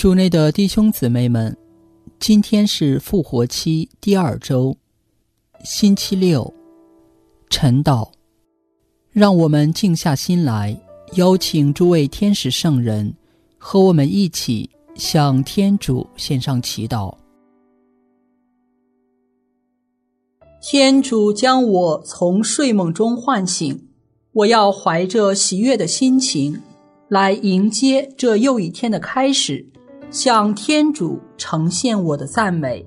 主内的弟兄姊妹们，今天是复活期第2周，星期六，晨祷。让我们静下心来，邀请诸位天使圣人和我们一起向天主献上祈祷。天主将我从睡梦中唤醒，我要怀着喜悦的心情来迎接这又一天的开始，向天主呈现我的赞美。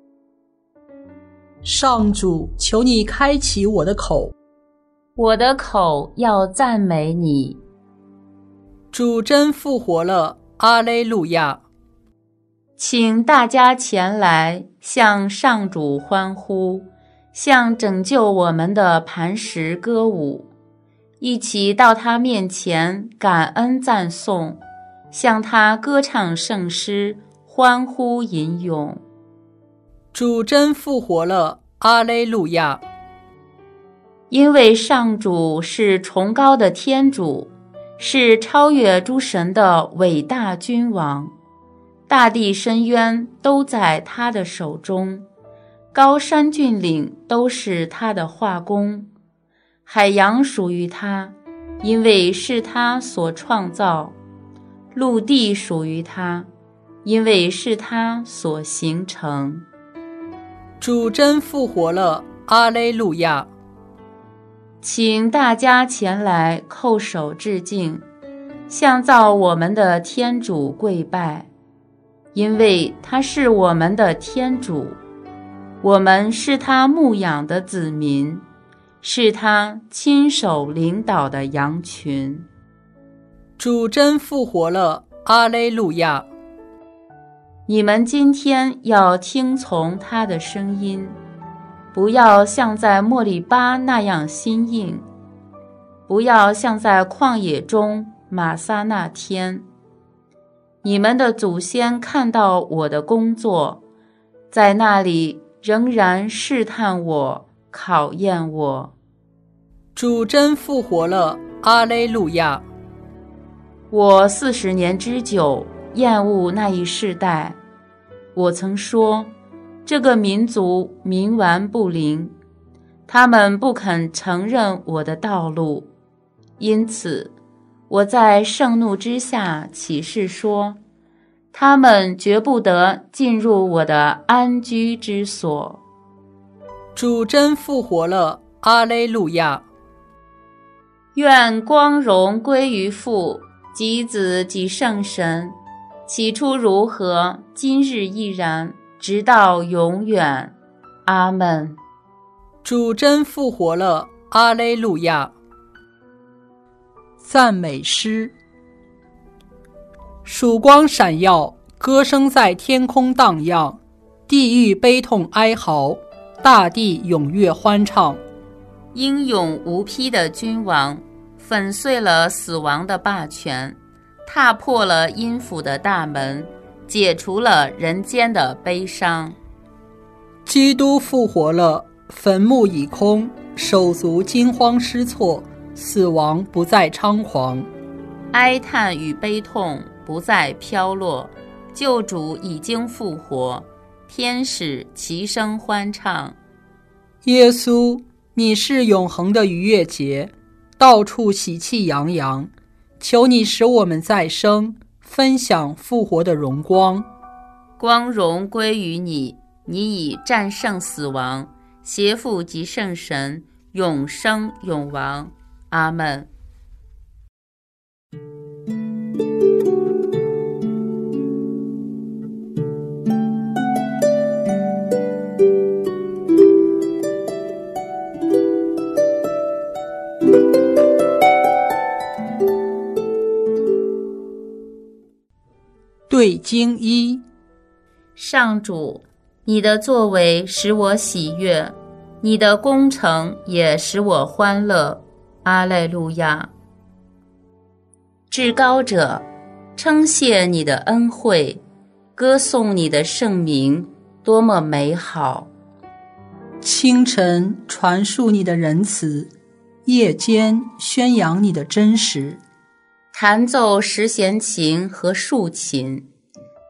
上主，求你开启我的口， 我的口要赞美你。 主真复活了，阿肋路亚！ 请大家前来向上主欢呼，向拯救我们的磐石歌舞，一起到他面前感恩赞颂，向他歌唱圣诗，欢呼吟咏。 主真复活了，阿肋路亚！ 因为上主是崇高的天主，是超越诸神的伟大君王，大地深渊都在他的手中，高山峻岭都是他的画工，海洋属于他，因为是他所创造，陆地属于他，因为是他所形成。 主真复活了，阿肋路亚！ 请大家前来叩首致敬，向造我们的天主跪拜，因为他是我们的天主，我们是他牧养的子民，是他亲手领导的羊群。 主真复活了，阿肋路亚！ 你们今天要听从他的声音，不要像在莫利巴那样心硬，不要像在旷野中玛撒那天。你们的祖先看到我的工作，在那里仍然试探我，考验我。 主真复活了，阿肋路亚！ 我40年之久厌恶那一世代，我曾说，这个民族冥顽不灵，他们不肯承认我的道路，因此我在盛怒之下起誓说，他们绝不得进入我的安居之所。 主真复活了，阿肋路亚！ 愿光荣归于父及子及圣神，起初如何，今日亦然，直到永远。阿们。 主真复活了，阿肋路亚！赞美诗。曙光闪耀，歌声在天空荡漾，地狱悲痛哀嚎，大地踊跃欢唱。 英勇无匹的君王粉碎了死亡的霸权，踏破了阴府的大门，解除了人间的悲伤。 基督复活了，坟墓已空，手足惊慌失措，死亡不再猖狂， 哀叹与悲痛不再飘落，救主已经复活，天使齐声欢唱。 耶稣，你是永恒的逾越节，到处喜气洋洋，求你使我们再生，分享复活的荣光。 光荣归于你，你已战胜死亡，携父及圣神，永生永王。阿们。 对经一。 上主，你的作为使我喜悦，你的工程也使我欢乐。阿肋路亚。至高者，称谢你的恩惠，歌颂你的圣名，多么美好！ 清晨传述你的仁慈，夜间宣扬你的真实。 弹奏十弦琴和竖琴，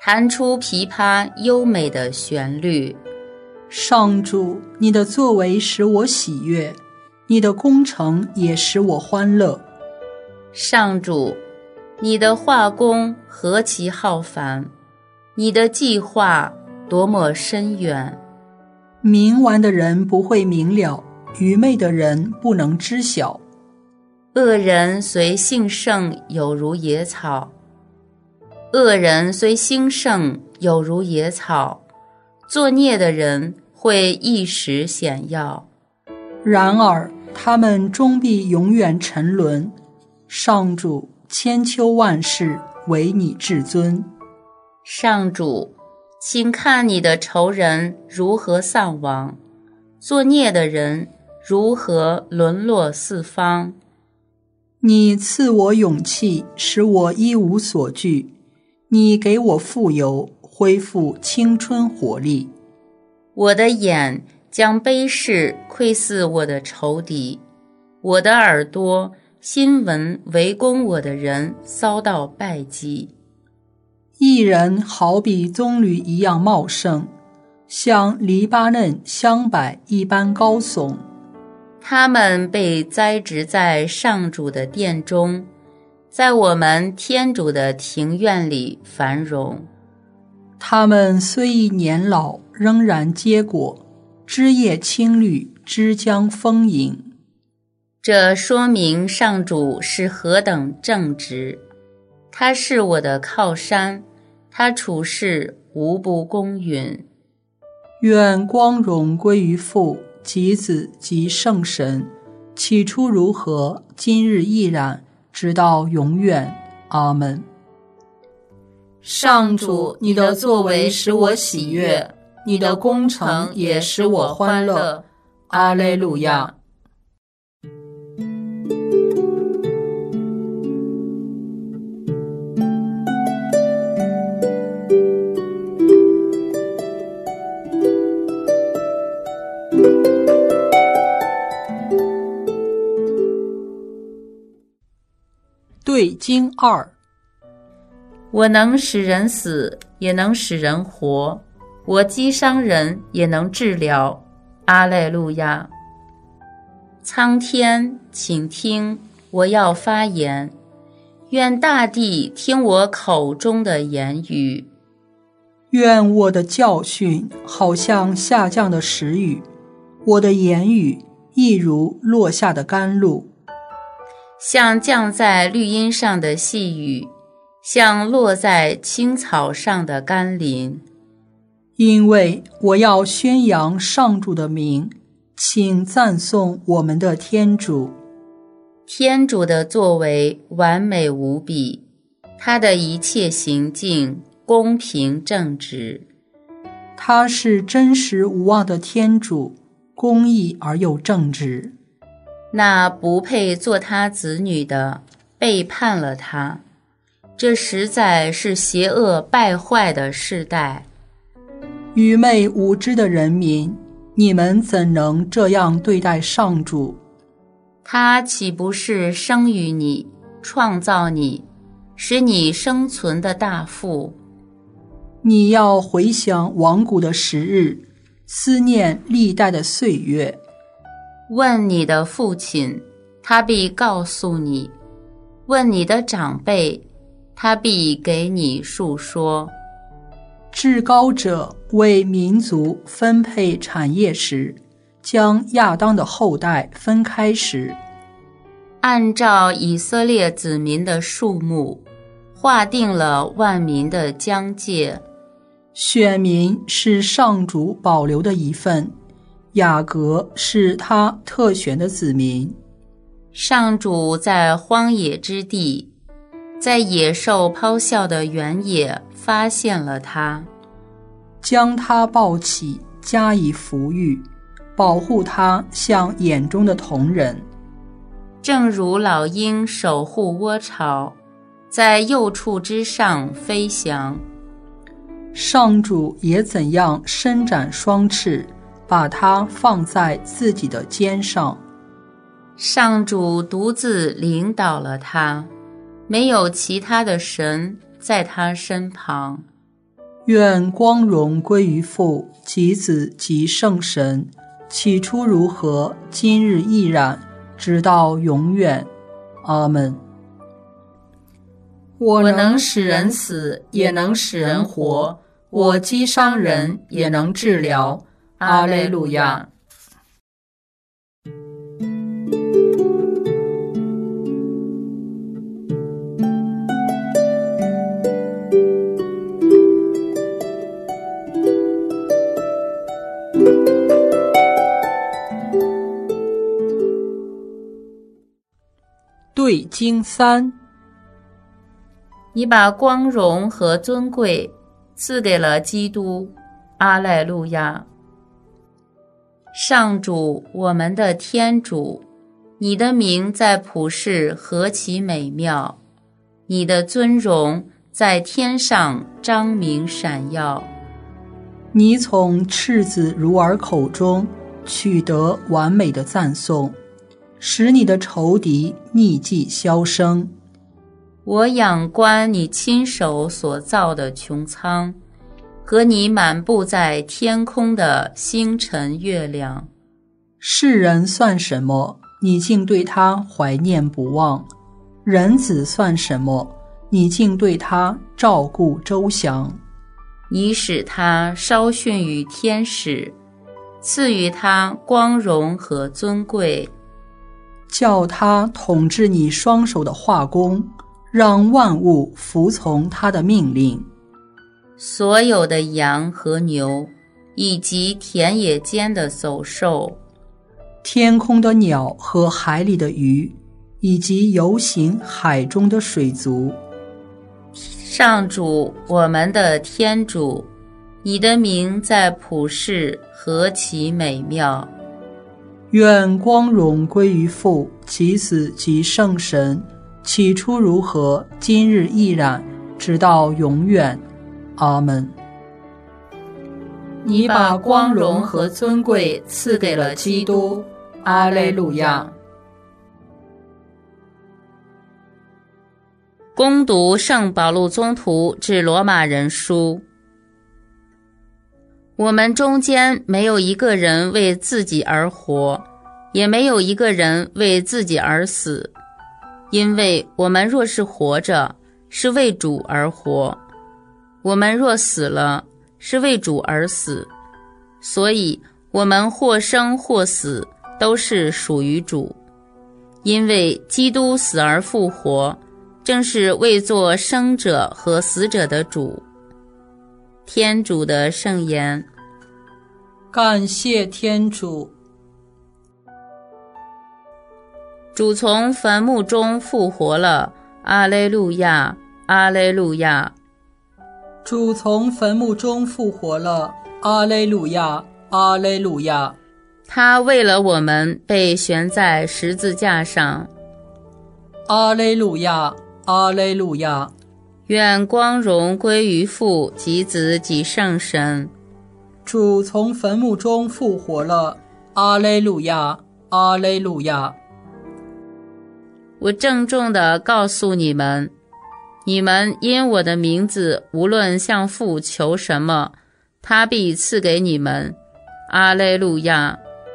弹出琵琶优美的旋律。 上主，你的作为使我喜悦，你的工程也使我欢乐。 上主，你的画工何其浩繁，你的计划多么深远。 明顽的人不会明了，愚昧的人不能知晓。 恶人虽兴盛，有如野草；恶人虽兴盛，有如野草，作孽的人会一时显耀。 然而他们终必永远沉沦。上主，千秋万世唯你至尊。 上主，请看你的仇人如何丧亡，作孽的人如何沦落四方。 你赐我勇气，使我一无所惧。你给我富有，恢复青春活力。 我的眼将悲视窥伺我的仇敌，我的耳朵新闻围攻我的人遭到败绩。 一人好比棕榈一样茂盛，像黎巴嫩香柏一般高耸。 他们被栽植在上主的殿中，在我们天主的庭院里繁荣。 他们虽已年老，仍然结果，枝叶青绿，枝浆丰盈。 这说明上主是何等正直，他是我的靠山，他处事无不公允。 愿光荣归于父及子及圣神，起初如何，今日亦然，直到永远。阿们。 上主，你的作为使我喜悦，你的工程也使我欢乐。阿肋路亚。 对经2。 我能使人死，也能使人活；我击伤人，也能治疗。阿肋路亚。苍天，请听，我要发言。愿大地听我口中的言语。 愿我的教训好像下降的时雨，我的言语亦如落下的甘露。 像降在绿荫上的细雨，像落在青草上的甘霖。 因为我要宣扬上主的名，请赞颂我们的天主。 天主的作为完美无比，他的一切行径公平正直。 他是真实无妄的天主，公义而又正直。 那不配做他子女的背叛了他，这实在是邪恶败坏的世代。 愚昧无知的人民，你们怎能这样对待上主？ 他岂不是生于你，创造你，使你生存的大父？ 你要回想亡古的时日，思念历代的岁月。 问你的父亲，他必告诉你；问你的长辈，他必给你述说。 至高者为民族分配产业时，将亚当的后代分开时， 按照以色列子民的数目，划定了万民的疆界。 选民是上主保留的一份，雅各是他特选的子民。 上主在荒野之地，在野兽咆哮的原野发现了他， 将他抱起，加以抚育，保护他像眼中的瞳人。 正如老鹰守护窝巢，在幼畜之上飞翔。 上主也怎样伸展双翅，把它放在自己的肩上。 上主独自领导了他，没有其他的神在他身旁。 愿光荣归于父及子及圣神，起初如何，今日亦然，直到永远。阿们。 我能使人死，也能使人活；我击伤人，也能治疗。阿肋路亚。 对经3， 你把光荣和尊贵赐给了基督。阿肋路亚。上主，我们的天主，你的名在普世何其美妙，你的尊荣在天上彰明闪耀。 你从赤子乳儿口中取得完美的赞颂，使你的仇敌匿迹销声。 我仰观你亲手所造的穹苍，和你满布在天空的星辰月亮。 世人算什么？你竟对他怀念不忘；人子算什么？你竟对他照顾周详。 你使他稍逊于天使，赐予他光荣和尊贵， 叫他统治你双手的画工，让万物服从他的命令。 所有的羊和牛，以及田野间的走兽， 天空的鸟和海里的鱼，以及游行海中的水族。 上主，我们的天主，你的名在普世何其美妙。 愿光荣归于父及子及圣神，起初如何，今日亦然，直到永远。阿们。 你把光荣和尊贵赐给了基督。阿肋路亚。 恭读圣保禄宗徒致罗马人书。我们中间没有一个人为自己而活，也没有一个人为自己而死，因为我们若是活着，是为主而活；我们若死了，是为主而死。所以我们或生或死，都是属于主。因为基督死而复活，正是为作生者和死者的主。天主的圣言。 感谢天主。 主从坟墓中复活了，阿肋路亚，阿肋路亚。 主从坟墓中复活了，阿肋路亚，阿肋路亚。 他为了我们被悬在十字架上， 阿肋路亚，阿肋路亚。 愿光荣归于父及子及圣神。 主从坟墓中复活了，阿肋路亚，阿肋路亚。 我郑重地告诉你们，你们因我的名字无论向父求什么，他必赐给你们。阿肋路亚。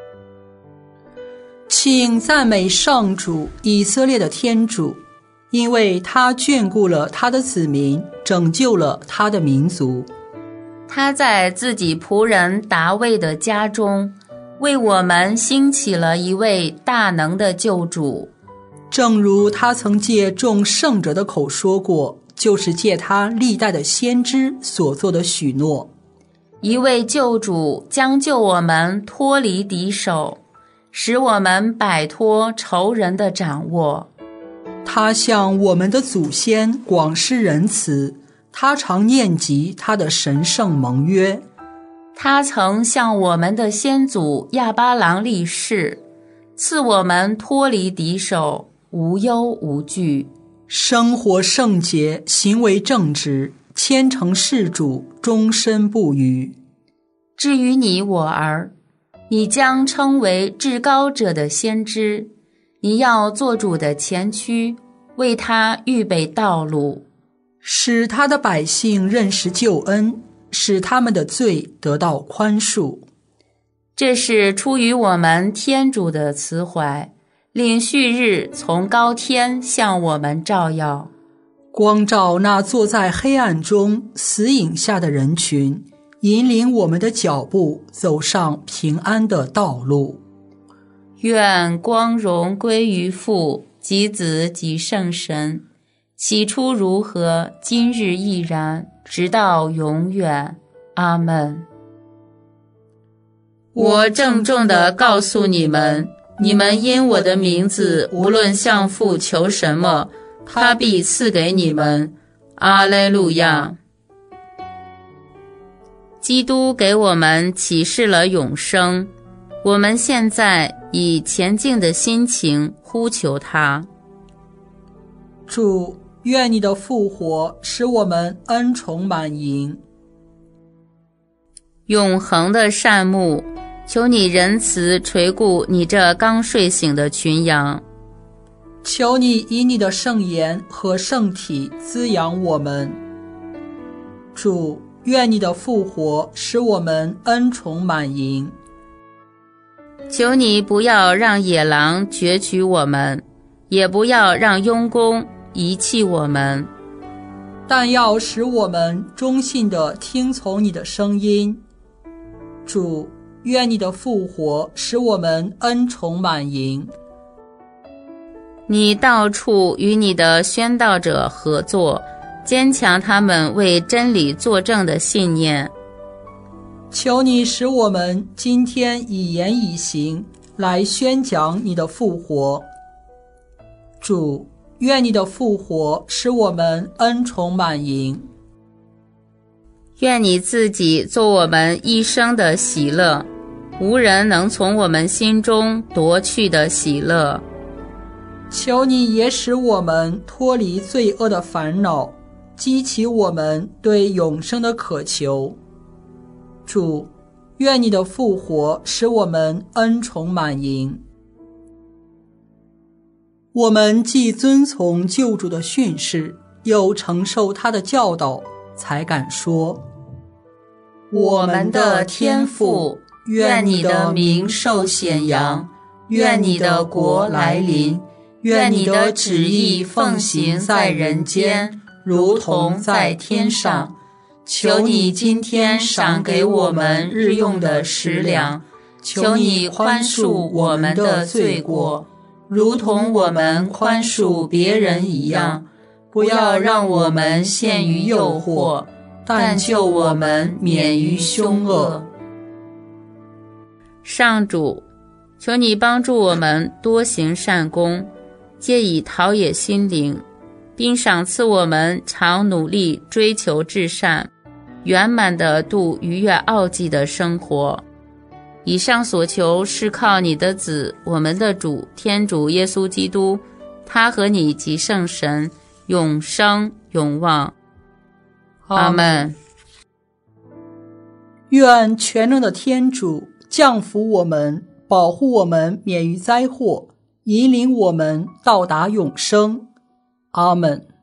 请赞美上主，以色列的天主，因为他眷顾了他的子民，拯救了他的民族。 他在自己仆人达味的家中，为我们兴起了一位大能的救主。 正如他曾借众圣者的口说过，就是借他历代的先知所做的许诺。 一位救主将救我们脱离敌手，使我们摆脱仇人的掌握。 他向我们的祖先广施仁慈，他常念及他的神圣盟约。 他曾向我们的先祖亚巴郎立誓，赐我们脱离敌手，无忧无惧， 生活圣洁，行为正直，虔诚事主，终身不渝。 至于你我儿，你将称为至高者的先知，你要做主的前驱，为他预备道路， 使他的百姓认识救恩， 使他们的罪得到宽恕。 这是出于我们天主的慈怀，令旭日从高天向我们照耀， 光照那坐在黑暗中死影下的人群，引领我们的脚步走上平安的道路。 愿光荣归于父及子及圣神，起初如何，今日亦然，直到永远。阿们。我郑重地告诉你们，你们因我的名字无论向父求什么，他必赐给你们。阿肋路亚。基督给我们启示了永生，我们现在以虔敬的心情呼求他。 主，愿你的复活使我们恩宠满盈。 永恒的善牧，求你仁慈垂顾你这刚睡醒的群羊， 求你以你的圣言和圣体滋养我们。主，愿你的复活使我们恩宠满盈。 求你不要让野狼攫取我们，也不要让佣工遗弃我们， 但要使我们忠信地听从你的声音。主，愿你的复活使我们恩宠满盈。 你到处与你的宣道者合作，坚强他们为真理作证的信念。 求你使我们今天以言以行来宣讲你的复活。主，愿你的复活使我们恩宠满盈。 愿你自己做我们一生的喜乐，无人能从我们心中夺去的喜乐。 求你也使我们脱离罪恶的烦恼，激起我们对永生的渴求。主，愿你的复活使我们恩宠满盈。我们既遵从救主的训示，又承受他的教导，才敢说： 我们的天父，愿你的名受显扬，愿你的国来临，愿你的旨意奉行在人间，如同在天上。求你今天赏给我们日用的食粮，求你宽恕我们的罪过，如同我们宽恕别人一样，不要让我们陷于诱惑，但救我们免于凶恶。 上主，求你帮助我们多行善功，借以陶冶心灵，并赏赐我们常努力追求至善，圆满地度逾越奥迹的生活。以上所求是靠你的子，我们的主天主耶稣基督，他和你及圣神永生永旺。阿们。 愿全能的天主降福我们，保护我们免于灾祸，引领我们到达永生。阿们。